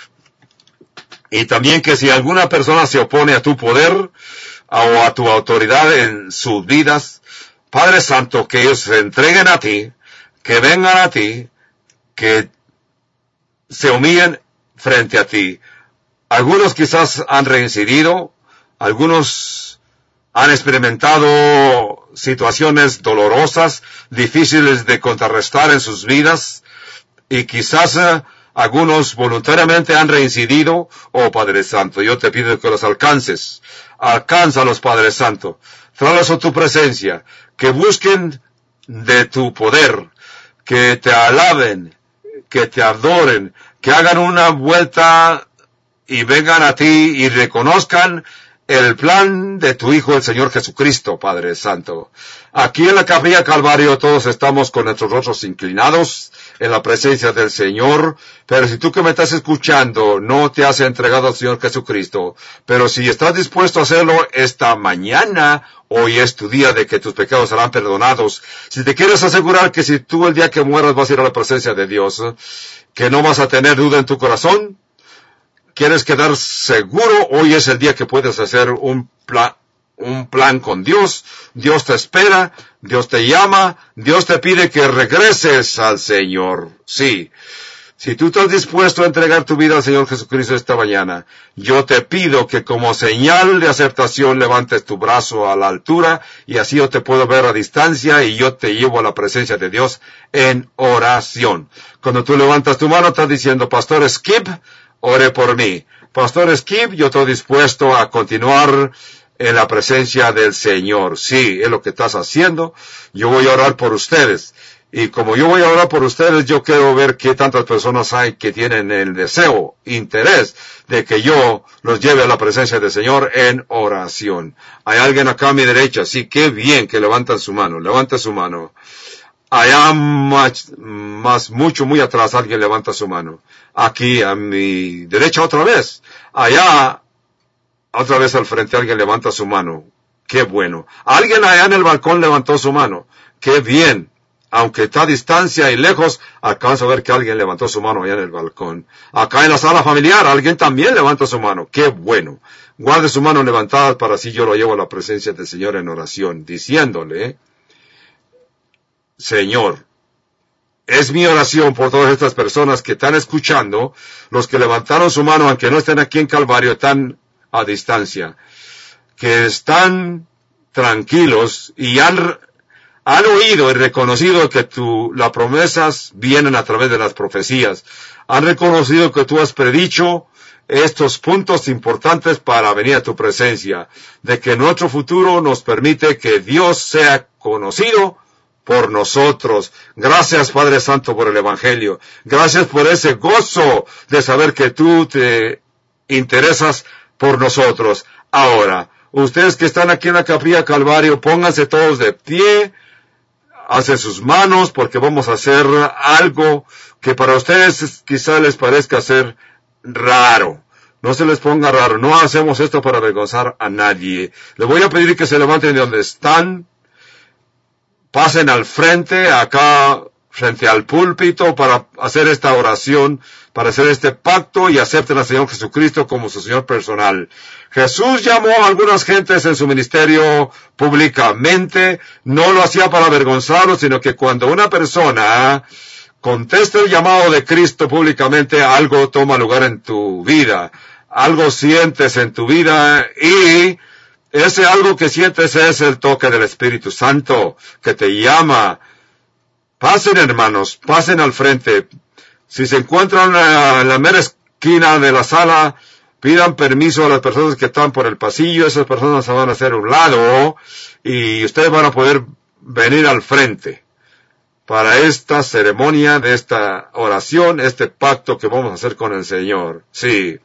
Y también que si alguna persona se opone a tu poder o a tu autoridad en sus vidas, Padre Santo, que ellos se entreguen a ti, que vengan a ti, que se humillen frente a ti. Algunos quizás han reincidido, algunos han experimentado situaciones dolorosas, difíciles de contrarrestar en sus vidas, y quizás algunos voluntariamente han reincidido. Oh Padre Santo, yo te pido que los alcances. Alcánzalos, Padre Santo. Tráelos a tu presencia, que busquen de tu poder, que te alaben, que te adoren, que hagan una vuelta y vengan a ti y reconozcan el plan de tu Hijo, el Señor Jesucristo, Padre Santo. Aquí en la Capilla Calvario todos estamos con nuestros rostros inclinados en la presencia del Señor, pero si tú que me estás escuchando no te has entregado al Señor Jesucristo, pero si estás dispuesto a hacerlo esta mañana, hoy es tu día de que tus pecados serán perdonados. Si te quieres asegurar que si tú el día que mueras vas a ir a la presencia de Dios, que no vas a tener duda en tu corazón, ¿quieres quedar seguro? Hoy es el día que puedes hacer un plan con Dios. Dios te espera, Dios te llama, Dios te pide que regreses al Señor. Sí. Si tú estás dispuesto a entregar tu vida al Señor Jesucristo esta mañana, yo te pido que como señal de aceptación levantes tu brazo a la altura y así yo te puedo ver a distancia y yo te llevo a la presencia de Dios en oración. Cuando tú levantas tu mano estás diciendo, Pastor Skip, ore por mí. Pastor Skip, yo estoy dispuesto a continuar en la presencia del Señor. Sí, es lo que estás haciendo. Yo voy a orar por ustedes. Y como yo voy a orar por ustedes, yo quiero ver qué tantas personas hay que tienen el deseo, interés de que yo los lleve a la presencia del Señor en oración. Hay alguien acá a mi derecha. Sí, qué bien que levantan su mano. Levanta su mano. Allá muy atrás alguien levanta su mano. Aquí a mi derecha otra vez. Allá, otra vez al frente alguien levanta su mano. Qué bueno. Alguien allá en el balcón levantó su mano. Qué bien. aunque está a distancia y lejos, alcanzo a ver que alguien levantó su mano allá en el balcón. Acá en la sala familiar, alguien también levantó su mano. ¡Qué bueno! Guarde su mano levantada para así yo lo llevo a la presencia del Señor en oración, diciéndole, Señor, es mi oración por todas estas personas que están escuchando, los que levantaron su mano, aunque no estén aquí en Calvario, están a distancia, que están tranquilos y han oído y reconocido que las promesas vienen a través de las profecías. Han reconocido que tú has predicho estos puntos importantes para venir a tu presencia, de que nuestro futuro nos permite que Dios sea conocido por nosotros. Gracias, Padre Santo, por el Evangelio. Gracias por ese gozo de saber que tú te interesas por nosotros. Ahora, ustedes que están aquí en la Capilla Calvario, pónganse todos de pie, hacen sus manos, porque vamos a hacer algo que para ustedes quizá les parezca ser raro. No se les ponga raro, no hacemos esto para avergonzar a nadie. Les voy a pedir que se levanten de donde están, pasen al frente, acá, frente al púlpito, para hacer esta oración, para hacer este pacto y acepten al Señor Jesucristo como su Señor personal. Jesús llamó a algunas gentes en su ministerio públicamente, no lo hacía para avergonzarlos, sino que cuando una persona contesta el llamado de Cristo públicamente, algo toma lugar en tu vida, algo sientes en tu vida y ese algo que sientes es el toque del Espíritu Santo que te llama. Pasen, hermanos, pasen al frente. Si se encuentran en la mera esquina de la sala, pidan permiso a las personas que están por el pasillo. Esas personas se van a hacer a un lado y ustedes van a poder venir al frente para esta ceremonia de esta oración, este pacto que vamos a hacer con el Señor. Sí.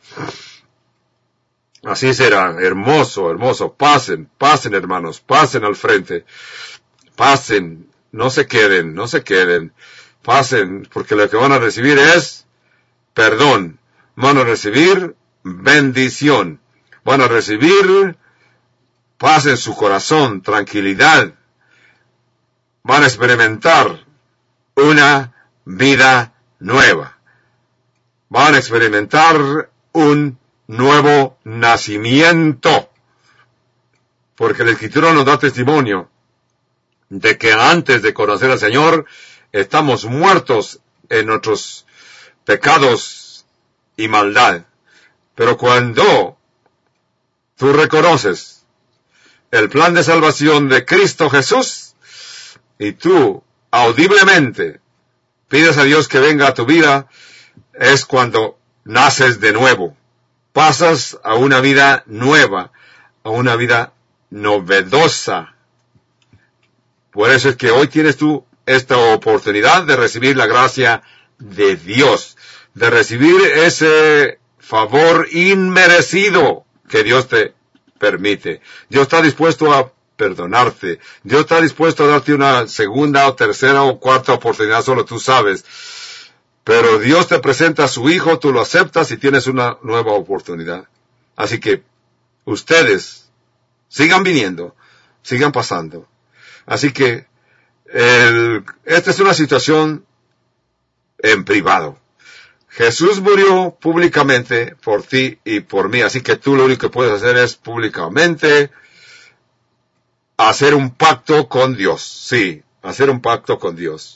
Así será, hermoso, hermoso. Pasen, pasen, hermanos, pasen al frente. Pasen, no se queden, no se queden. Pasen, porque lo que van a recibir es perdón. Van a recibir bendición. Van a recibir paz en su corazón, tranquilidad. Van a experimentar una vida nueva. Van a experimentar un nuevo nacimiento, porque la Escritura nos da testimonio de que antes de conocer al Señor estamos muertos en nuestros pecados y maldad, pero cuando tú reconoces el plan de salvación de Cristo Jesús y tú audiblemente pides a Dios que venga a tu vida, es cuando naces de nuevo. Pasas a una vida nueva, a una vida novedosa. Por eso es que hoy tienes tú esta oportunidad de recibir la gracia de Dios, de recibir ese favor inmerecido que Dios te permite. Dios está dispuesto a perdonarte. Dios está dispuesto a darte una segunda o tercera o cuarta oportunidad, solo tú sabes. Pero Dios te presenta a su Hijo, tú lo aceptas y tienes una nueva oportunidad. Así que ustedes sigan viniendo, sigan pasando. Así que esta es una situación en privado. Jesús murió públicamente por ti y por mí, así que tú lo único que puedes hacer es públicamente hacer un pacto con Dios. Sí, hacer un pacto con Dios.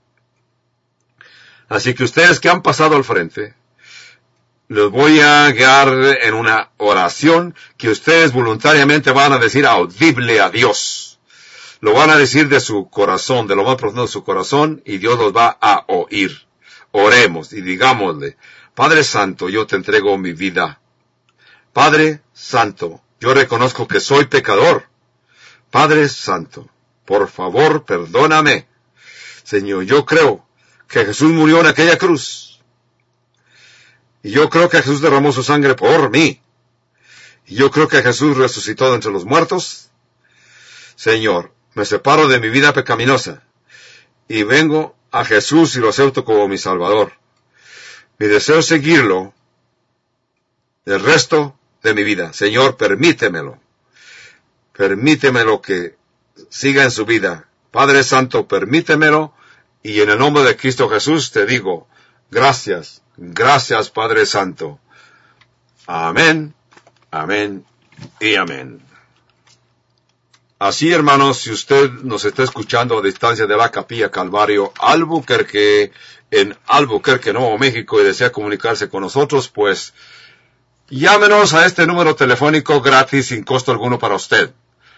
Así que ustedes que han pasado al frente, los voy a guiar en una oración que ustedes voluntariamente van a decir audible a Dios. Lo van a decir de su corazón, de lo más profundo de su corazón, y Dios los va a oír. Oremos y digámosle, Padre Santo, yo te entrego mi vida. Padre Santo, yo reconozco que soy pecador. Padre Santo, por favor, perdóname. Señor, yo creo que Jesús murió en aquella cruz. Y yo creo que Jesús derramó su sangre por mí. Y yo creo que Jesús resucitó de entre los muertos. Señor, me separo de mi vida pecaminosa y vengo a Jesús y lo acepto como mi Salvador. Mi deseo es seguirlo el resto de mi vida. Señor, permítemelo. Permítemelo que siga en su vida. Padre Santo, permítemelo Y en el nombre de Cristo Jesús te digo, gracias, gracias Padre Santo. Amén, amén y amén. Así, hermanos, si usted nos está escuchando a distancia de la Capilla Calvario, Albuquerque, en Albuquerque, Nuevo México, y desea comunicarse con nosotros, pues llámenos a este número telefónico gratis sin costo alguno para usted.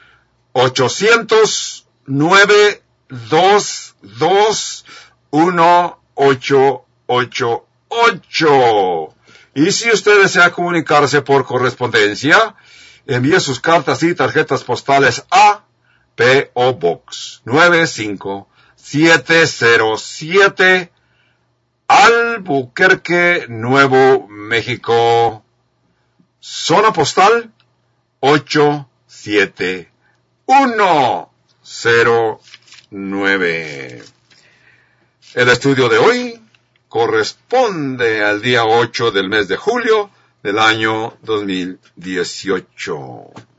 800-922-1888. Y si usted desea comunicarse por correspondencia, envíe sus cartas y tarjetas postales a P.O. Box 95707, Albuquerque, Nuevo México. Zona postal 87109. El estudio de hoy corresponde al día 8 del mes de julio del año 2018.